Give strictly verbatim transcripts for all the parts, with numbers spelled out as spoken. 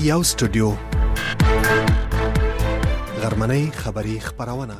یو استودیو غرمنۍ خبری خبرونه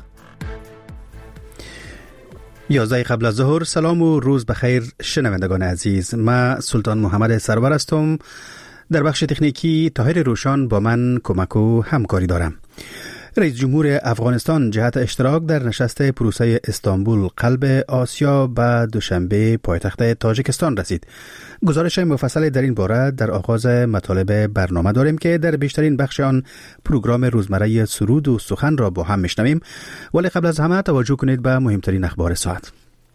یازده قبل از ظهر. سلام و روز بخیر شنوندگان عزیز. من سلطان محمد سرور هستم. در بخش تکنیکی طاهر روشان با من کمک و همکاری دارم. رئیس جمهور افغانستان جهت اشتراک در نشست پروسه استانبول قلب آسیا به دوشنبه پایتخت تاجیکستان رسید. گزارش مفصل در این باره در آغاز مطالب برنامه داریم که در بیشترین بخش آن پروگرام روزمره سرود و سخن را با هم میشنویم، ولی قبل از همه توجه کنید به مهمترین اخبار ساعت.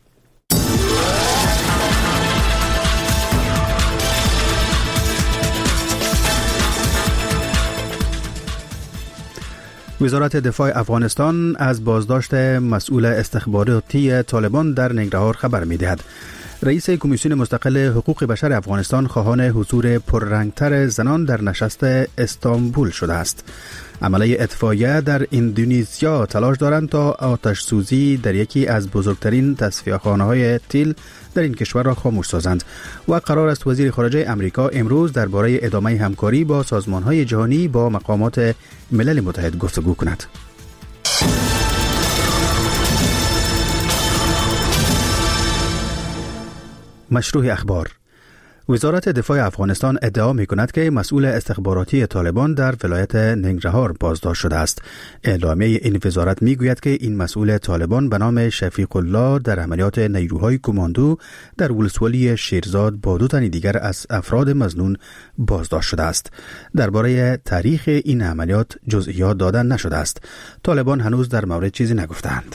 وزارت دفاع افغانستان از بازداشت مسئول استخباراتی طالبان در ننگرهار خبر می‌دهد. رئیس کمیسیون مستقل حقوق بشر افغانستان خواهان حضور پررنگتر زنان در نشست استانبول شده است. عمله اطفائیه در اندونزیا تلاش دارند تا آتش سوزی در یکی از بزرگترین تصفیه‌خانه‌های تیل در این کشور را خاموش سازند و قرار است وزیر خارجه امریکا امروز درباره ادامه همکاری با سازمان‌های جهانی با مقامات ملل متحد گفتگو کند. مشروع اخبار. وزارت دفاع افغانستان ادعا می کند که مسئول استخباراتی طالبان در ولایت ننگرهار بازداشت شده است. اعلامیه این وزارت می گوید که این مسئول طالبان به نام شفیق الله در عملیات نیروهای کماندو در ولسوالی شیرزاد با دو تن دیگر از افراد مظنون بازداشت شده است. درباره تاریخ این عملیات جزئیات دادن نشده است. طالبان هنوز در مورد چیزی نگفتند.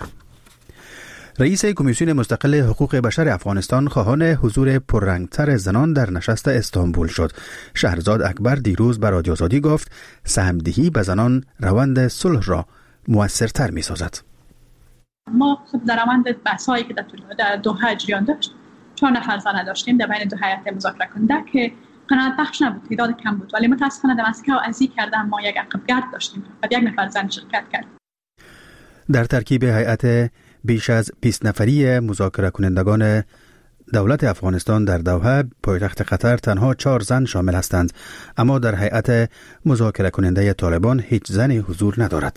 رئیس کمیسیون مستقل حقوق بشر افغانستان خواهان حضور پررنگتر زنان در نشست استانبول شد. شهرزاد اکبر دیروز به رادیو آزادی گفت سهمدهی به زنان روند صلح را موثرتر می سازد. ما خب در روند بحث‌هایی که در دوحه جریان داشت چهار نفر زن داشتیم در بین دو هیئت مذاکره کننده که قناعت بخش نبود، تعداد کم بود، ولی متاسفانه در مسکو از این کردن ما یک عقبگرد داشتیم و یک نفر زن شرکت کرد. در ترکیب هیئت بیش از بیست نفری مذاکره کنندگان دولت افغانستان در دوحه پایتخت قطر تنها چهار زن شامل هستند، اما در هیئت مذاکره کننده طالبان هیچ زنی حضور ندارد.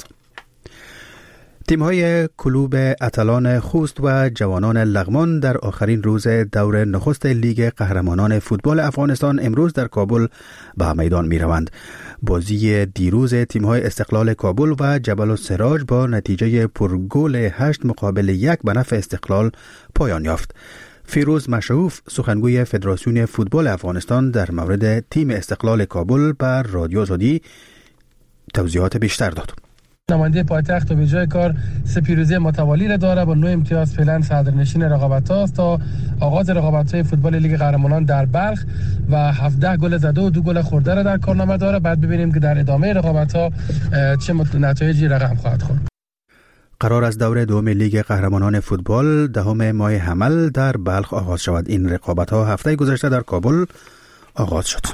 تیم‌های کلوب اتلان خوست و جوانان لغمان در آخرین روز دور نخست لیگ قهرمانان فوتبال افغانستان امروز در کابل به میدان می‌روند. بازی دیروز تیم‌های استقلال کابل و جبل السراج با نتیجه پرگل هشت مقابل یک به نفع استقلال پایان یافت. فیروز مشعوف سخنگوی فدراسیون فوتبال افغانستان در مورد تیم استقلال کابل بر رادیو آزادی توضیحات بیشتر داد. نماینده پایتخت به جای کار سه پیروزی متوالی را داره با نه امتیاز فعلا صدرنشین رقابت‌ها است تا آغاز رقابت‌های فوتبال لیگ قهرمانان در بلخ و هفده گل زده و دو گل خورده را در کارنامه داره. بعد ببینیم که در ادامه رقابت‌ها چه نتایجی رقم خواهد خورد. قرار است دور دوم لیگ قهرمانان فوتبال دهم ماه حمل در بلخ آغاز شود. این رقابت‌ها هفته گذشته در کابل آغاز شد.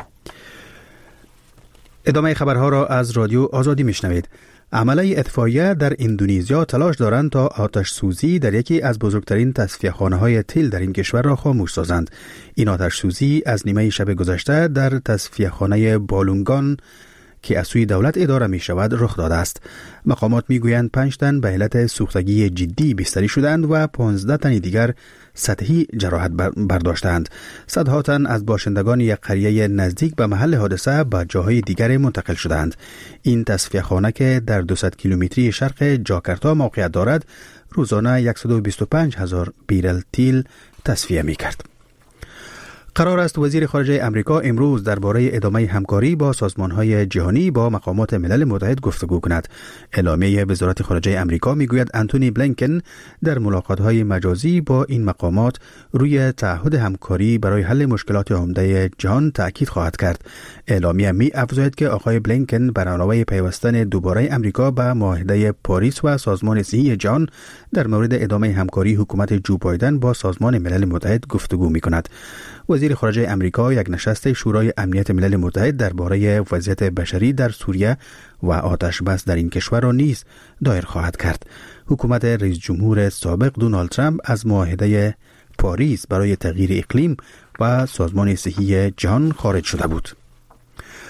ادامه خبرها را از رادیو آزادی میشنوید. عمله اطفائیه در اندونزیا تلاش دارند تا آتش سوزی در یکی از بزرگترین تصفیه‌خانه‌های تیل در این کشور را خاموش سازند. این آتش سوزی از نیمه شب گذشته در تصفیه‌خانه بالونگان که از سوی دولت اداره می شود رخ داده است. مقامات می گویند پنج تن به علت سوختگی جدی بستری شدند و پانزده تن دیگر سطحی جراحت برداشتند. صدها تن از باشندگان یک قریه نزدیک به محل حادثه به جاهای دیگر منتقل شدند. این تصفیه خانه که در دویست کیلومتری شرق جاکارتا موقعیت دارد روزانه صد و بیست و پنج هزار بیرل تیل تصفیه می کرد. قرار است وزیر خارجه امریکا امروز درباره ادامه همکاری با سازمان‌های جهانی با مقامات ملل متحد گفتگو کند. اعلامیه وزارت خارجه امریکا میگوید انتونی بلینکن در ملاقات‌های مجازی با این مقامات روی تعهد همکاری برای حل مشکلات عمده جهان تاکید خواهد کرد. اعلامیه می‌افزاید که آقای بلینکن بر علاوه پیوستن دوباره امریکا به معاهده پاریس و سازمان صحی جهان در مورد ادامه همکاری حکومت جو بایدن با سازمان ملل متحد گفتگو می‌کند. وزیر خارجه امریکا یک نشست شورای امنیت ملل متحد درباره وضعیت بشری در سوریه و آتش بس در این کشور را نیز دایر خواهد کرد. حکومت رئیس جمهور سابق دونالد ترامپ از معاهده پاریس برای تغییر اقلیم و سازمان صحی جهان خارج شده بود.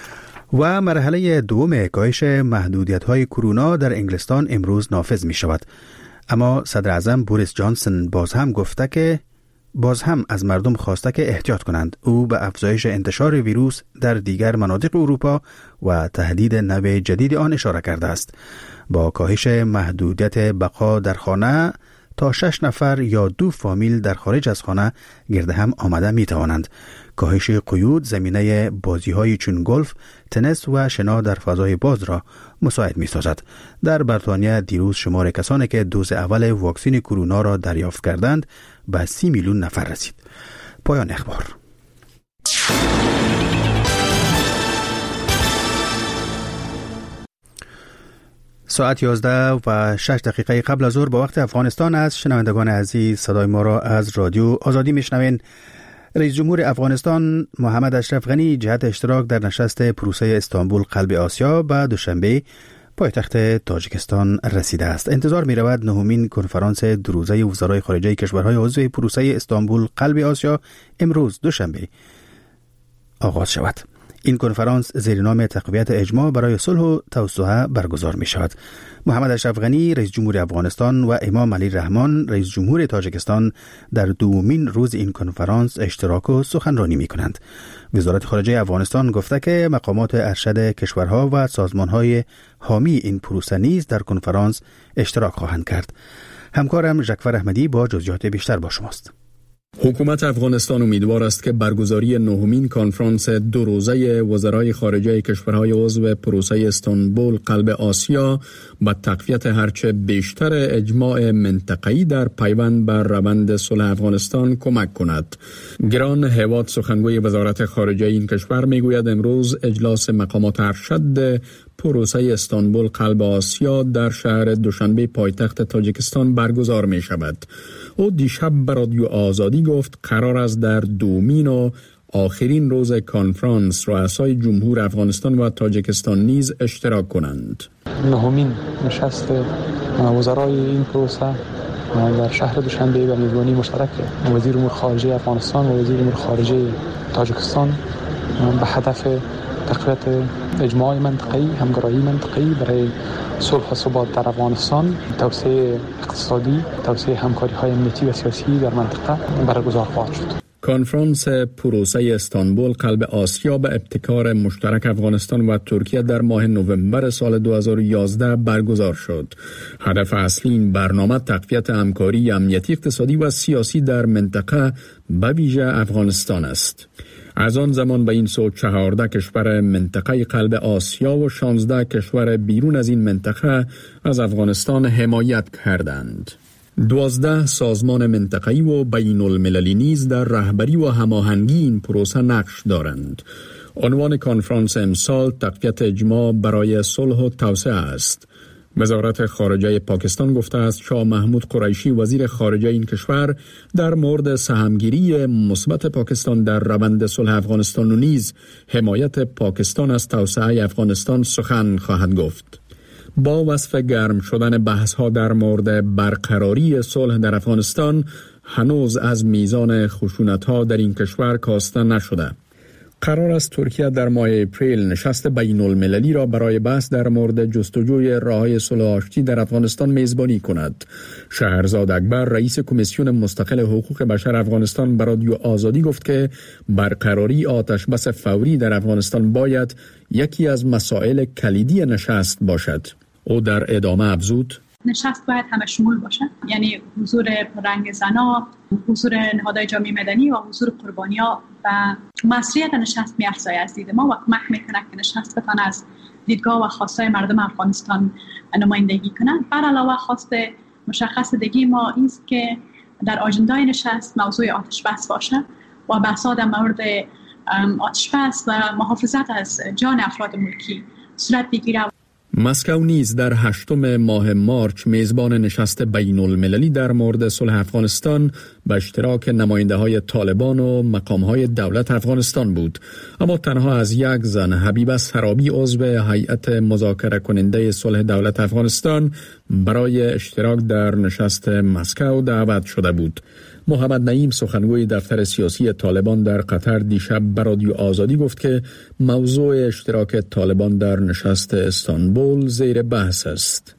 و مرحله دوم کاهش محدودیت‌های کرونا در انگلستان امروز نافذ می شود. اما صدر اعظم بوریس جانسون باز هم گفته که باز هم از مردم خواسته که احتیاط کنند. او به افزایش انتشار ویروس در دیگر مناطق اروپا و تهدید نوع جدید آن اشاره کرده است. با کاهش محدودیت بقا در خانه تا شش نفر یا دو فامیل در خارج از خانه گرد هم آمده می توانند. کاهش قیود زمینه بازی های چون گلف، تنیس و شنا در فضای باز را مساعد می سازد. در بریتانیا دیروز شمار کسانی که دوز اول واکسن کرونا را دریافت کردند به سی میلیون نفر رسید. پایان اخبار. ساعت یازده و شش دقیقه قبل از ظهر با وقت افغانستان است. شنوندگان عزیز، صدای ما را از رادیو آزادی میشنوین. رئیس جمهور افغانستان محمد اشرف غنی جهت اشتراک در نشست پروسه استانبول قلب آسیا به دوشنبه پایتخت تاجیکستان رسیده است. انتظار می رود نهمین کنفرانس دو روزه وزرای خارجه کشورهای عضو پروسه استانبول قلب آسیا امروز دوشنبه آغاز شود. این کنفرانس زیر نام تقویت اجماع برای صلح و توسعه برگزار می شود. محمد اشرف غنی رئیس جمهور افغانستان و امام علی رحمان رئیس جمهور تاجیکستان در دومین روز این کنفرانس اشتراک و سخنرانی می کنند. وزارت خارجه افغانستان گفته که مقامات ارشد کشورها و سازمانهای حامی این پروسه نیز در کنفرانس اشتراک خواهند کرد. همکارم ژکفر احمدی با جزئیات بیشتر با شماست. حکومت افغانستان امیدوار است که برگزاری نهمین کنفرانس دو روزه وزرای خارجه کشورهای عضو پروسه استانبول قلب آسیا به تقویت هرچه بیشتر اجماع منطقه‌ای در پیوند بر روند صلح افغانستان کمک کند. گران هیواد سخنگوی وزارت خارجه این کشور میگوید امروز اجلاس مقامات ارشد پروسه استانبول قلب آسیا در شهر دوشنبه پایتخت تاجیکستان برگزار می شود. او دیشب به رادیو آزادی گفت قرار است در دومین و آخرین روز کنفرانس رؤسای جمهور افغانستان و تاجیکستان نیز اشتراک کنند. نهمین نشست وزرای این پروسه در شهر دوشنبه به میزبانی مشترک وزیر امور خارجه افغانستان و وزیر امور خارجه تاجیکستان به هدف تقویت اجماع منطقه‌ای، همکاری منطقه‌ای برای صلح و ثبات در افغانستان، توسعه اقتصادی، توسعه همکاری‌های امنیتی و سیاسی در منطقه برگزار خواهد شد. کنفرانس پروسه استانبول قلب آسیا به ابتکار مشترک افغانستان و ترکیه در ماه نوامبر سال دو هزار و یازده برگزار شد. هدف اصلی این برنامه تقویت همکاری امنیتی، اقتصادی و سیاسی در منطقه به ویژه افغانستان است. از آن زمان به این سو چهارده کشور منطقه قلب آسیا و شانزده کشور بیرون از این منطقه از افغانستان حمایت کردند. دوازده سازمان منطقه‌ای و بین المللی نیز در رهبری و هماهنگی این پروسه نقش دارند. عنوان کنفرانس امسال تقویت اجماع برای صلح و توسعه است. وزارت خارجه پاکستان گفته است شاه محمود قریشی وزیر خارجه این کشور در مورد سهمگیری مثبت پاکستان در روند صلح افغانستان و نیز حمایت پاکستان از توسعه افغانستان سخن خواهد گفت. با وصف گرم شدن بحث‌ها در مورد برقراری صلح در افغانستان هنوز از میزان خشونت‌ها در این کشور کاسته نشده. قرار است ترکیه در ماه اپریل نشست بین المللی را برای بحث در مورد جستجوی راه‌های صلح آشتی در افغانستان میزبانی کند. شهرزاد اکبر رئیس کمیسیون مستقل حقوق بشر افغانستان به رادیو آزادی گفت که برقراری آتش بس فوری در افغانستان باید یکی از مسائل کلیدی نشست باشد. او در ادامه افزود: نشست باید همه شمول باشه، یعنی حضور رنگ زنا، حضور نهادهای جامعه مدنی و حضور قربانی‌ها و مسئولیت نشست می‌افزاید از دید ما و کمک می‌کنه که نشست بتونه از دیدگاه و خواستای مردم افغانستان نمایندگی کنه. بر علاوه خواست مشخص دیگه ما این است که در آجندای نشست موضوع آتش بس باشه و بحث‌ها در مورد آتش بس و محافظت از جان افراد ملکی صورت بگیره. مسکو نیز در هشتم ماه مارچ میزبان نشست بین المللی در مورد صلح افغانستان به اشتراک نماینده های طالبان و مقام های دولت افغانستان بود، اما تنها از یک زن، حبیبه سرابی عضو هیئت مذاکره کننده صلح دولت افغانستان برای اشتراک در نشست مسکو دعوت شده بود. محمد نعیم سخنگوی دفتر سیاسی طالبان در قطر دیشب به رادیو آزادی گفت که موضوع اشتراک طالبان در نشست استانبول زیر بحث است.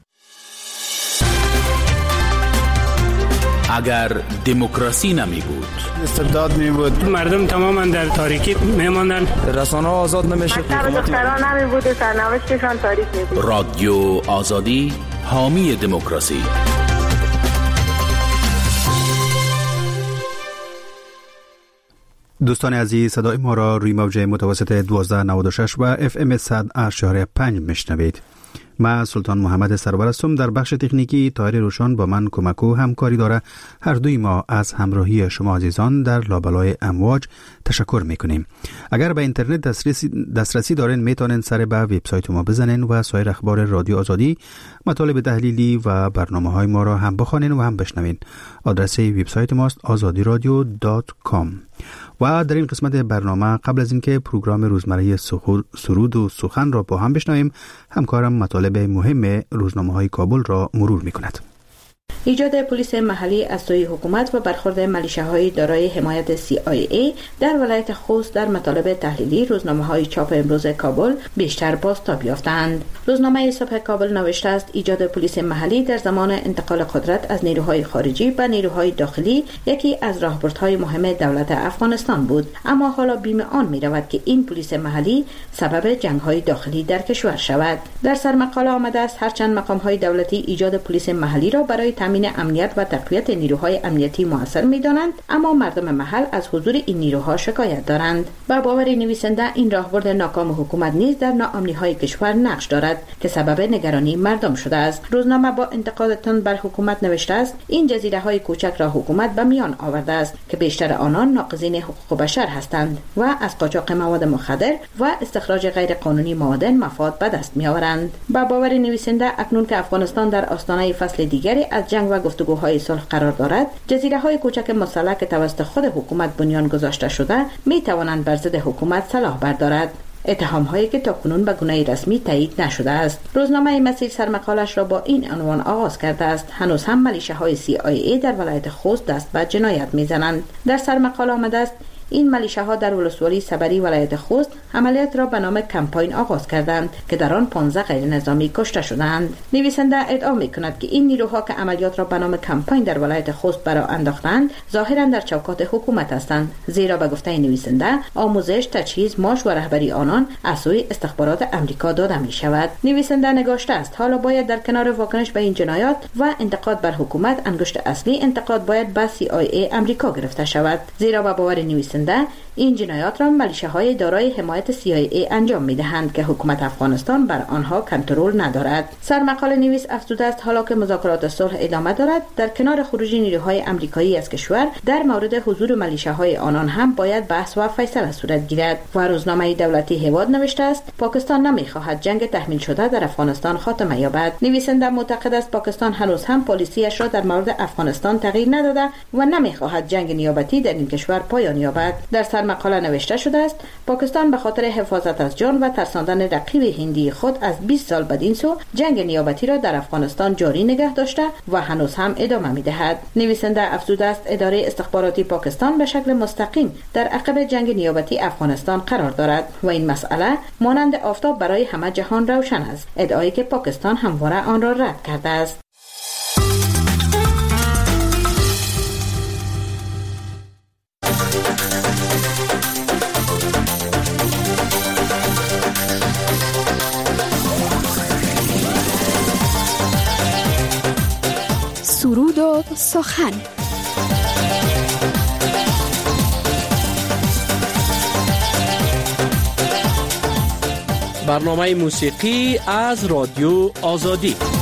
اگر دموکراسی نمی بود، استبداد می بود، مردم تماما در تاریکی می ماندن، رسانه ها آزاد نمیشد، دختران نمی بود و سرنوشتشان تاریک می بود. رادیو آزادی حامی دموکراسی. دوستان عزیز، صدای ما را روی موج متوسط دوازده نود و شش و اف ام صد اشاره پنج میشنوید. من سلطان محمد سرور هستم. در بخش تکنیکی طاهر روشن با من کمک و همکاری داره. هر دوی ما از همراهی شما عزیزان در لابلای امواج تشکر میکنیم. اگر به اینترنت دسترسی, دسترسی دارین میتونین سر به وبسایت ما بزنین و سایر اخبار رادیو آزادی، مطالب تحلیلی و برنامه های ما را هم بخوانین و هم بشنوین. آدرس وبسایت ماست آزادی رادیو دات کام. و در این قسمت برنامه قبل از اینکه پروگرام روزمره سرود و سخن را با هم بشنویم، همکارم مطالب مهم روزنامه‌های کابل را مرور می‌کند. ایجاد پلیس محلی از سوی حکومت و برخورد ملیشه‌های دارای حمایت سی آی ای در ولایت خوست در مطالب تحلیلی روزنامه‌های چاپ امروز کابل بیشتر بازتاب یافتند. روزنامه صبح کابل نوشته است ایجاد پلیس محلی در زمان انتقال قدرت از نیروهای خارجی به نیروهای داخلی یکی از راهبردهای مهم دولت افغانستان بود، اما حالا بیم آن می‌رود که این پلیس محلی سبب جنگ‌های داخلی در کشور شود. در سرمقاله آمده است هرچند مقام‌های دولتی ایجاد پلیس محلی را برای تامین امنیت و تقویت نیروهای امنیتی مؤثر می‌دانند، اما مردم محل از حضور این نیروها شکایت دارند. با باور نویسنده این راهبرد ناکام حکومت نیز در ناامنی‌های کشور نقش دارد که سبب نگرانی مردم شده است. روزنامه با انتقاداتان بر حکومت نوشته است این جزیره‌های کوچک را حکومت به میان آورده است که بیشتر آنان ناقضین حقوق بشر هستند و از قاچاق مواد مخدر و استخراج غیر قانونی معادن مفاد به دست می‌آورند. با باور نویسنده اکنون که افغانستان در آستانه فصل دیگری از جنگ و گفتگوهای صلح قرار دارد، جزیره‌های کوچک مسلح که توسط خود حکومت بنیان گذاشته شده می توانند بر ضد حکومت سلاح بردارد. اتهام‌هایی که تاکنون به گونه رسمی تایید نشده است. روزنامه مسیر سرمقالش را با این عنوان آغاز کرده است: هنوز هم ملیشه‌های سی آی ای در ولایت خوست دست به جنایت می‌زنند. در سرمقاله آمده است این ملیشه‌ها در ولسوالی صبری ولایت خوست عملیات را به نام کمپاین آغاز کردند که در آن پانزده غیر نظامی کشته شدند. نویسنده ادعا می‌کند که این نیروها که عملیات را به نام کمپاین در ولایت خوست برآ انداختند ظاهراً در چوکات حکومت هستند، زیرا به گفته نویسنده آموزش، تجهیز، معاش و رهبری آنان از سوی استخبارات آمریکا داده می‌شود. نویسنده نگاشته است حالا باید در کنار واکنش به این جنایات و انتقاد بر حکومت، انگشت اصلی انتقاد باید به سی آی ای آمریکا گرفته شود، زیرا به باور نویسنده این جنایات را ملیشه‌های دارای حمایت سی آی ای انجام می‌دهند که حکومت افغانستان بر آنها کنترل ندارد. سرمقاله نویس افزوده است حالا که مذاکرات صلح ادامه دارد، در کنار خروج نیروهای آمریکایی از کشور در مورد حضور ملیشه‌های آنان هم باید بحث و فیصله صورت گیرد. و روزنامه دولتی هواد نوشته است پاکستان نمی‌خواهد جنگ تحمیل شده در افغانستان خاتمه یابد. نویسنده معتقد است پاکستان هنوز هم پالیسیش را در مورد افغانستان تغییر نداده و نمی‌خواهد جنگ نیابتی در این کشور پایان یابد. در سرمقاله نوشته شده است پاکستان به خاطر حفاظت از جان و ترساندن رقیب هندی خود از بیست سال بدین سو جنگ نیابتی را در افغانستان جاری نگه داشته و هنوز هم ادامه می‌دهد. نویسنده افزوده است اداره استخباراتی پاکستان به شکل مستقیم در عقب جنگ نیابتی افغانستان قرار دارد و این مسئله مانند آفتاب برای همه جهان روشن است، ادعایی که پاکستان همواره آن را رد کرده است. سرود و سخن. برنامه موسیقی از رادیو آزادی.